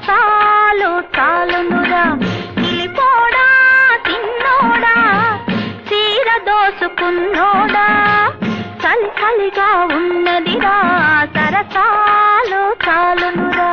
సరసాలు చాలునురా కిలిపోడా తిన్నోడా చీర దోసుకున్నోడా చలి చలిగా ఉన్నదిరా సరసాలు చాలునురా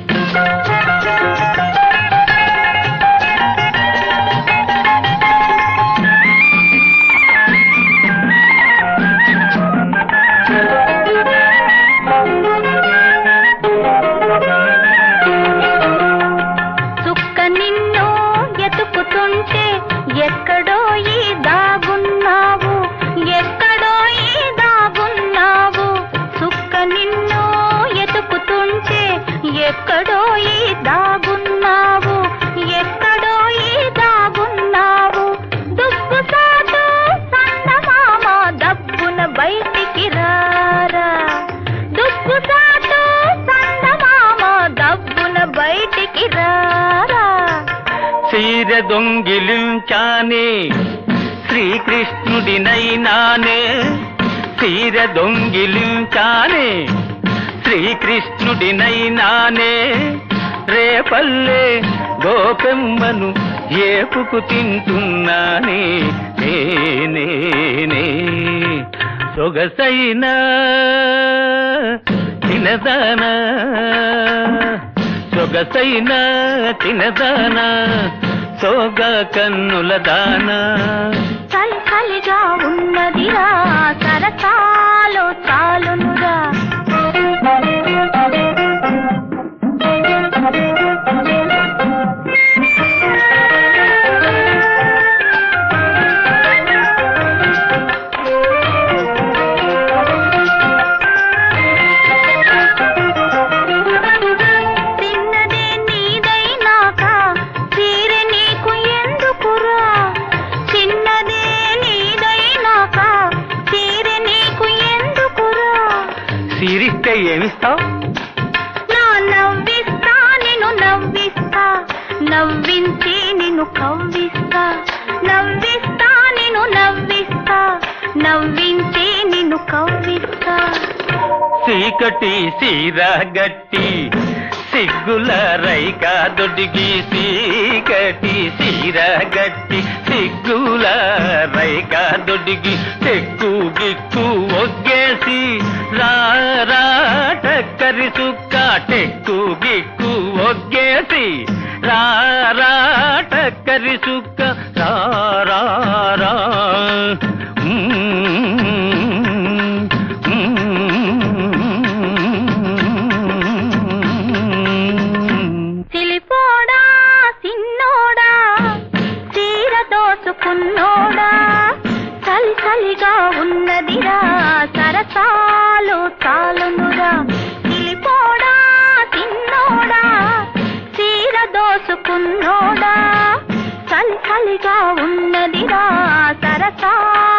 చుక్క నిన్ను ఎతుకుతుంటే ఎక్కడో ఈ దాగున్నావు ఎక్కడో ఈ దాగున్నావు చుక్క నిన్ను ఎతుకుతుంటే ఎక్కడో ఈ దాగున్నావు ఎక్కడో ఈ దాగున్నావు దుబ్బు సాటు సన్నమామ దబ్బున బయటికి రారా దుబ్బు సాటు సన్నమామ దబ్బున బయటికి రారా చీర దొంగిలించానే శ్రీకృష్ణుడినైనానే చీర దొంగిలించానే శ్రీకృష్ణుడినైనానే రేపల్లే గోపెమ్మను ఏపుకు తింటున్నానే నేనే సొగసైన తినదానా సొగసైన తినదానా సోగ కన్నుల దానా చలి చలిగా ఉన్నదిరా సరసాలు చాలునురా సిరిస్తే ఏమిస్తావు నా నవ్విస్తా నిన్ను నవ్విస్తా నవ్వించి నిన్ను కవ్విస్తా నవ్విస్తా నిన్ను నవ్విస్తా నవ్వించి నిన్ను కవ్విస్తా చీకటి సీరగట్టి సిగ్గుల రైకా దొడిగి చీకటి సీరగట్టి సిగ్గుల రైకా దొడిగి చెక్కు గిక్కు ఒగ్గేసి రారా టక్కరి సుక్క టెక్కు గిక్కు ఒగ్గేసి రారా టక్కరి సుక్క రారా చిలిపోడా సిన్నోడా చీర దోసుకున్నోడా చలి చలిగా ఉన్నదిరా సరసాలు చాలునురా చిలిపోడా సిన్నోడా చీర దోసుకున్నోడా చలి చలిగా ఉన్నదిరా సరసాలు